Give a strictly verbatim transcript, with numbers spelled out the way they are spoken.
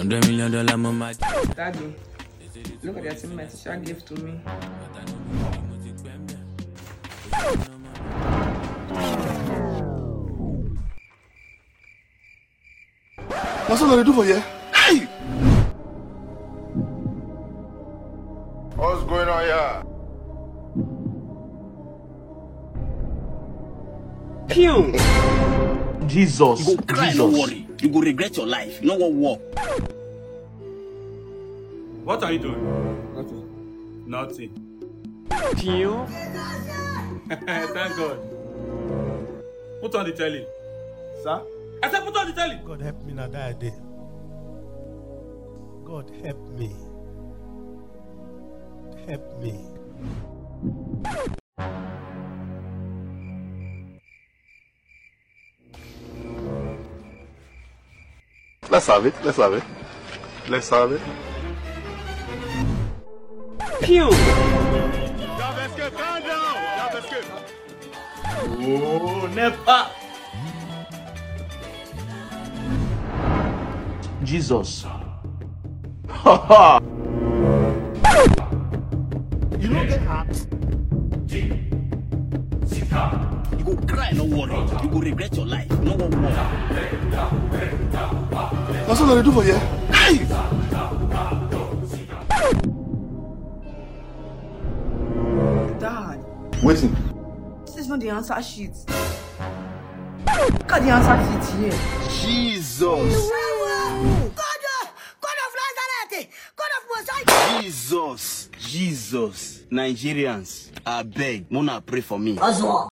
Hundred million dollar mama. Daddy, look at the thing my teacher gave to me. That's what I do for you. Hey! What's going on here? Pew! Jesus. You go cry, Jesus. no worry. You go regret your life. You know what war? What are you doing? Nothing. Nothing. Pew! Thank God. Put on the telly. Sir? I said put on the telly. God help me now that day. God help me. Help me. Let's have it. Let's have it. Let's have it. Pew! Oh, never. Jesus. Ha ha. You don't get hurt. You go cry, no worry. You go regret your life. You know what war? That's what I do for you. Hey! Dad, Waiting. this is not the answer sheet. Look at the answer sheet here. Jesus! God of Nazareth! God of Messiah! Jesus. Jesus. Nigerians, I beg, Mona pray for me.